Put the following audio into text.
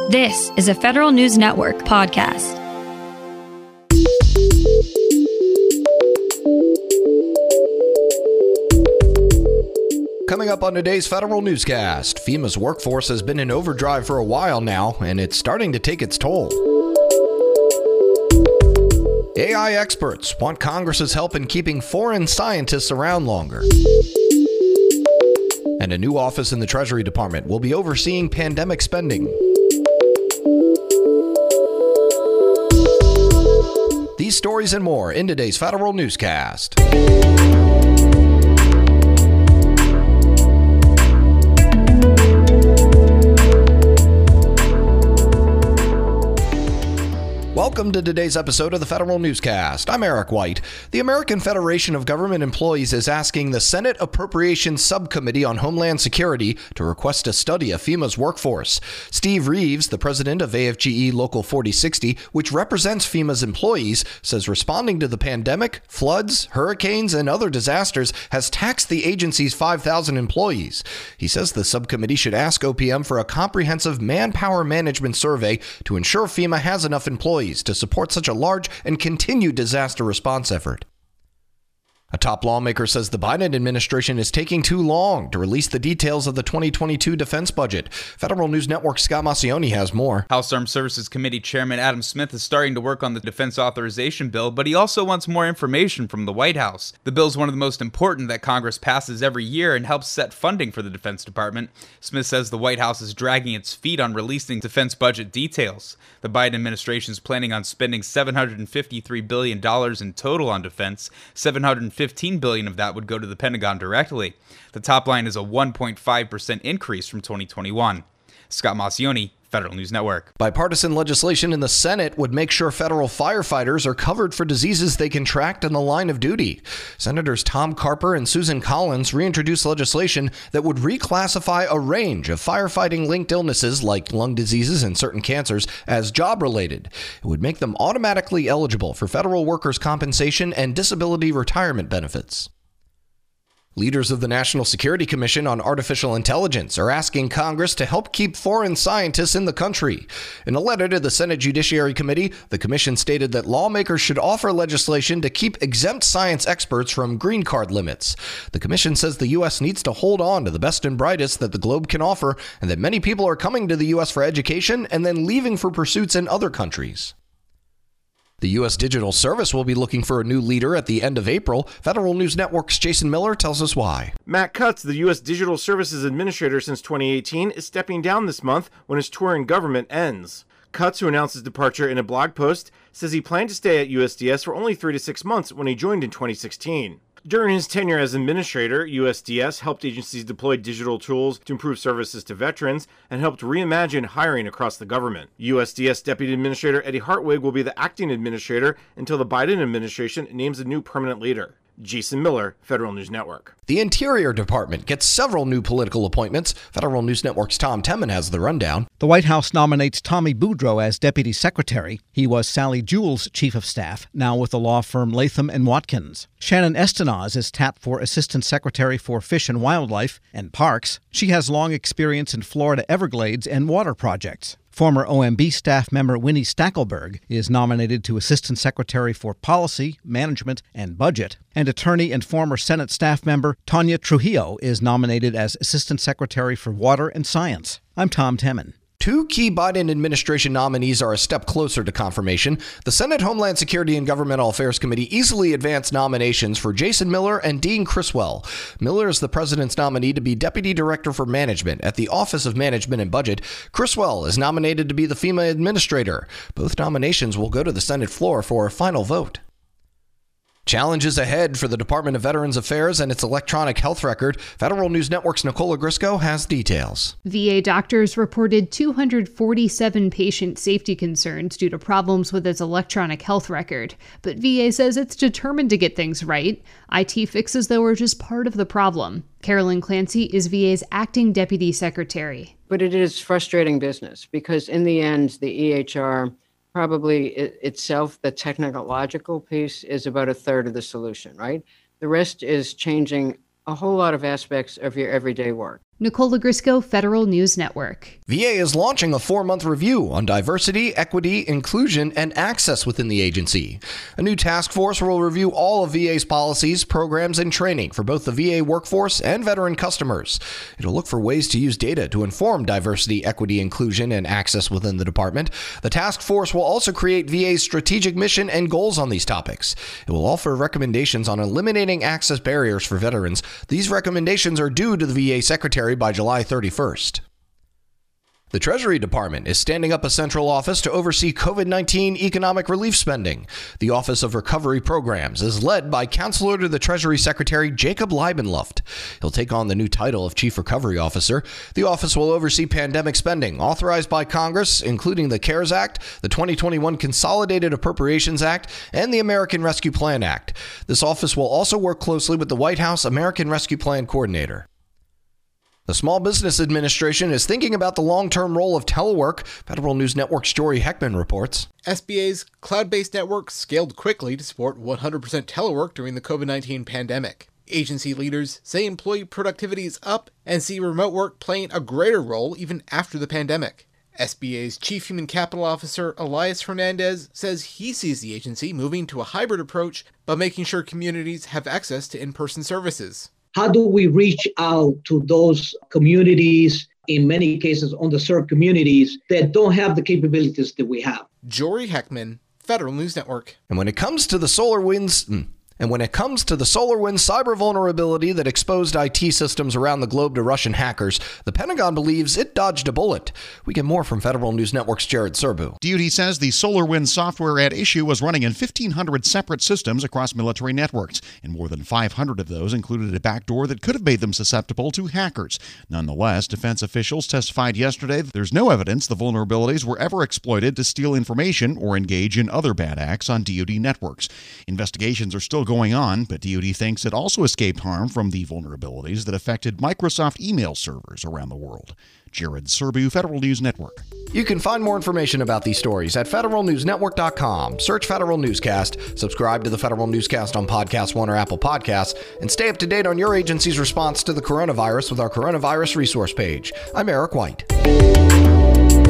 This is a Federal News Network podcast. Coming up on today's Federal Newscast, FEMA's workforce has been in overdrive for a while now, and it's starting to take its toll. AI experts want Congress's help in keeping foreign scientists around longer. And a new office in the Treasury Department will be overseeing pandemic spending. These stories and more in today's Federal Newscast. Welcome to today's episode of the Federal Newscast. I'm Eric White. The American Federation of Government Employees is asking the Senate Appropriations Subcommittee on Homeland Security to request a study of FEMA's workforce. Steve Reeves, the president of AFGE Local 4060, which represents FEMA's employees, says responding to the pandemic, floods, hurricanes, and other disasters has taxed the agency's 5,000 employees. He says the subcommittee should ask OPM for a comprehensive manpower management survey to ensure FEMA has enough employees to support such a large and continued disaster response effort. A top lawmaker says the Biden administration is taking too long to release the details of the 2022 defense budget. Federal News Network's Scott Maucione has more. House Armed Services Committee Chairman Adam Smith is starting to work on the defense authorization bill, but he also wants more information from the White House. The bill is one of the most important that Congress passes every year and helps set funding for the Defense Department. Smith says the White House is dragging its feet on releasing defense budget details. The Biden administration is planning on spending $753 billion in total on defense. $715 billion of that would go to the Pentagon directly. The top line is a 1.5% increase from 2021. Scott Maucione, Federal News Network. Bipartisan legislation in the Senate would make sure federal firefighters are covered for diseases they contract in the line of duty. Senators Tom Carper and Susan Collins reintroduced legislation that would reclassify a range of firefighting-linked illnesses like lung diseases and certain cancers as job-related. It would make them automatically eligible for federal workers' compensation and disability retirement benefits. Leaders of the National Security Commission on Artificial Intelligence are asking Congress to help keep foreign scientists in the country. In a letter to the Senate Judiciary Committee, the commission stated that lawmakers should offer legislation to keep exempt science experts from green card limits. The commission says the U.S. needs to hold on to the best and brightest that the globe can offer, and that many people are coming to the U.S. for education and then leaving for pursuits in other countries. The U.S. Digital Service will be looking for a new leader at the end of April. Federal News Network's Jason Miller tells us why. Matt Cutts, the U.S. Digital Services Administrator since 2018, is stepping down this month when his tour in government ends. Cutts, who announced his departure in a blog post, says he planned to stay at USDS for only 3 to 6 months when he joined in 2016. During his tenure as administrator, USDS helped agencies deploy digital tools to improve services to veterans and helped reimagine hiring across the government. USDS Deputy Administrator Eddie Hartwig will be the acting administrator until the Biden administration names a new permanent leader. Jason Miller, Federal News Network. The Interior Department gets several new political appointments. Federal News Network's Tom Temin has the rundown. The White House nominates Tommy Boudreau as Deputy Secretary. He was Sally Jewell's Chief of Staff, now with the law firm Latham & Watkins. Shannon Estenaz is tapped for Assistant Secretary for Fish and Wildlife and Parks. She has long experience in Florida Everglades and water projects. Former OMB staff member Winnie Stackelberg is nominated to Assistant Secretary for Policy, Management, and Budget. And attorney and former Senate staff member Tanya Trujillo is nominated as Assistant Secretary for Water and Science. I'm Tom Temin. Two key Biden administration nominees are a step closer to confirmation. The Senate Homeland Security and Governmental Affairs Committee easily advanced nominations for Jason Miller and Dean Criswell. Miller is the president's nominee to be Deputy Director for Management at the Office of Management and Budget. Criswell is nominated to be the FEMA Administrator. Both nominations will go to the Senate floor for a final vote. Challenges ahead for the Department of Veterans Affairs and its electronic health record. Federal News Network's Nicola Grisco has details. VA doctors reported 247 patient safety concerns due to problems with its electronic health record. But VA says it's determined to get things right. IT fixes, though, are just part of the problem. Carolyn Clancy is VA's acting deputy secretary. But it is frustrating business because in the end, the EHR probably itself, the technological piece is about a third of the solution, right? The rest is changing a whole lot of aspects of your everyday work. Nicole Grisco, Federal News Network. VA is launching a 4-month review on diversity, equity, inclusion, and access within the agency. A new task force will review all of VA's policies, programs, and training for both the VA workforce and veteran customers. It'll look for ways to use data to inform diversity, equity, inclusion, and access within the department. The task force will also create VA's strategic mission and goals on these topics. It will offer recommendations on eliminating access barriers for veterans. These recommendations are due to the VA Secretary by July 31st. The Treasury Department is standing up a central office to oversee COVID-19 economic relief spending. The Office of Recovery Programs is led by Counselor to the Treasury Secretary Jacob Leibenluft. He'll take on the new title of Chief Recovery Officer. The office will oversee pandemic spending authorized by Congress, including the CARES Act, the 2021 Consolidated Appropriations Act, and the American Rescue Plan Act. This office will also work closely with the White House American Rescue Plan Coordinator. The Small Business Administration is thinking about the long-term role of telework. Federal News Network's Jory Heckman reports. SBA's cloud-based network scaled quickly to support 100% telework during the COVID-19 pandemic. Agency leaders say employee productivity is up and see remote work playing a greater role even after the pandemic. SBA's Chief Human Capital Officer Elias Hernandez says he sees the agency moving to a hybrid approach, but making sure communities have access to in-person services. How do we reach out to those communities, in many cases underserved communities, that don't have the capabilities that we have? Jory Heckman, Federal News Network. And when it comes to the SolarWinds cyber vulnerability that exposed IT systems around the globe to Russian hackers, the Pentagon believes it dodged a bullet. We get more from Federal News Network's Jared Serbu. DoD says the SolarWinds software at issue was running in 1,500 separate systems across military networks, and more than 500 of those included a backdoor that could have made them susceptible to hackers. Nonetheless, defense officials testified yesterday that there's no evidence the vulnerabilities were ever exploited to steal information or engage in other bad acts on DoD networks. Investigations are still going on, but DoD thinks it also escaped harm from the vulnerabilities that affected Microsoft email servers around the world. Jared Serbu, Federal News Network. You can find more information about these stories at federalnewsnetwork.com. Search Federal Newscast, subscribe to the Federal Newscast on Podcast One or Apple Podcasts, and stay up to date on your agency's response to the coronavirus with our coronavirus resource page. I'm Eric White.